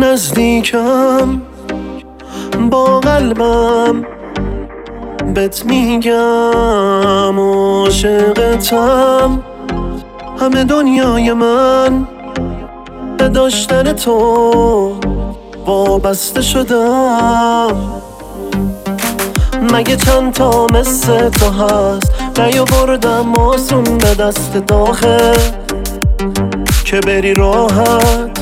نزدیکم با قلبم بهت میگم عاشقتم. همه دنیای من به داشتن تو وابسته شدم. مگه چند تا مثل تو هست نیاوردم آسون به دست داخل که بری راحت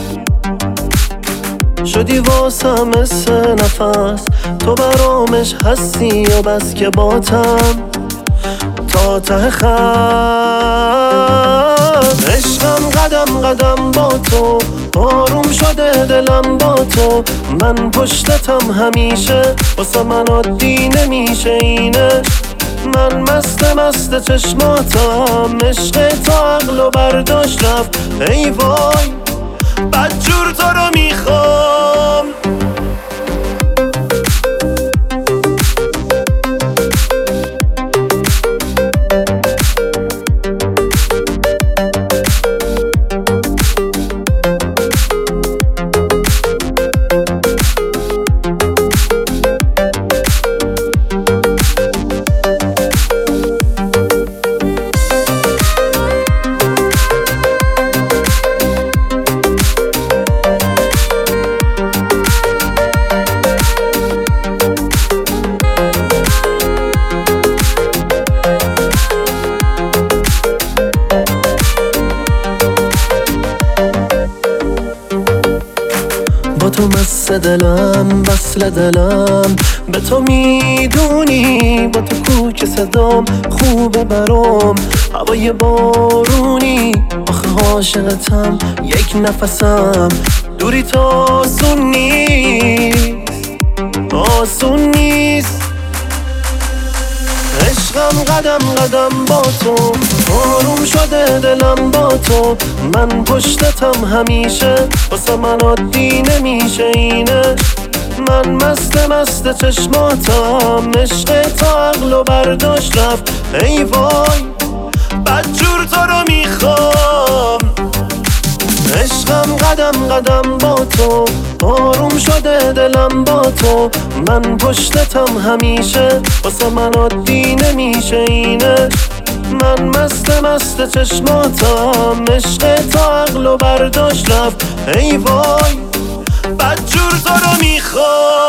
شدی واسم مثل نفس. تو برامش هستی و بس که باتم تا ته خط. عشقم قدم قدم با تو آروم شده دلم با تو. من پشتتم همیشه واسه من عادی نمیشه اینش. من مست چشماتم عشق تو عقلو برداشت رفت. ای وای بدجور تو رو میخوام. با تو مست دلم وصل دلم به تو میدونی. با تو کوک صدام خوبه برام هوای بارونی. آخه عاشقتم یک نفسم دوری تو آسون نیست. عشقم قدم قدم با تو آروم شده دلم با تو. من پشتتم همیشه واسه من عادی نمیشه اینش. من مست چشماتم عشق تو عقلو برداشت رفت. ای وای بدجور تو رو میخوام. عشقم قدم قدم با تو آروم شده دلم با تو. من پشتتم همیشه واسه من عادی نمیشه اینش. من مست چشماتم عشق تو عقلو برداشت رفت. ای وای بدجور تو رو میخوام.